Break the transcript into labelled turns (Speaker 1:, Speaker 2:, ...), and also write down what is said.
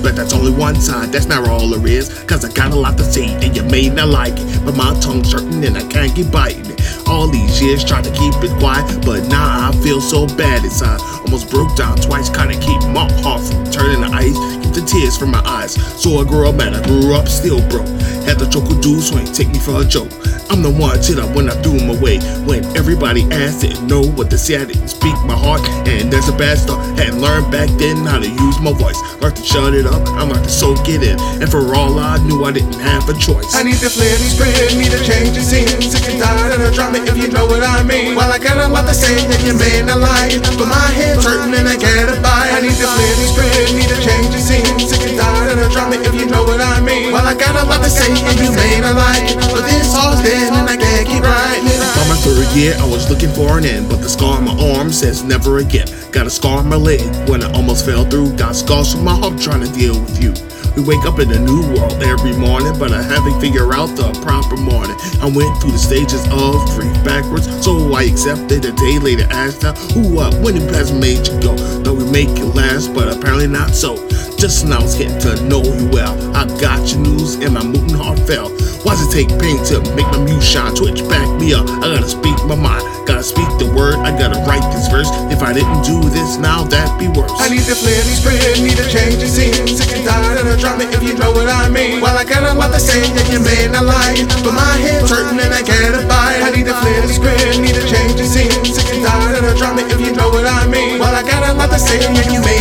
Speaker 1: but that's only one side, that's not all there is. Cause I got a lot to say, and you may not like it, but my tongue's hurting and I can't keep biting it. All these years trying to keep it quiet, but now I feel so bad inside. Almost broke down twice, kinda keep my heart from turning to ice. Keep the tears from my eyes. So I grew up mad, I grew up still broke. Had the choke dude swing, take me for a joke. I'm the one to the when I threw him away. When everybody asked, didn't know what to say, I didn't speak my heart, and there's a bad start. Hadn't learned back then how to use my voice. Learned to shut it up, I learned to soak it in, and for all I knew, I didn't have a choice.
Speaker 2: I need to flip and spread, need to change the scene. Sick and tired of the drama, if you know what I mean. While I got a lot to say, and you may not like it, but my head's hurting and I can't abide. I need to flip and spread, need to change the scene. Sick and tired of the drama, if you know what I mean. While I got a lot to say, and you may not like it, but this heart's dead and I can't keep writing it.
Speaker 1: By my third year, I was looking for an end, but the scar on my arm says never again. Got a scar on my leg when I almost fell through. Got scars from my heart trying to deal with you. We wake up in a new world every morning, but I haven't figured out the proper morning. I went through the stages of grief backwards, so I accepted. A day later asked her, who up, when the past made you go? Though we make it last, but apparently not so. Just now I was getting to know you well. I got your news and my moving heart fell. Why does it take pain to make my muse shine? Twitch, back me up, I gotta speak my mind. Gotta speak the word, I gotta write this verse. If I didn't do this now, that'd be worse.
Speaker 2: I need to flip and spread, need to change the scene. Sick and tired of the drama, if you know what I mean. While I got a lot to say, and you may not like it, but my head's hurting and I can't abide. I need to flip and spread, need to change the scene. Sick and tired of the drama, if you know what I mean. While I got a lot to say, and you may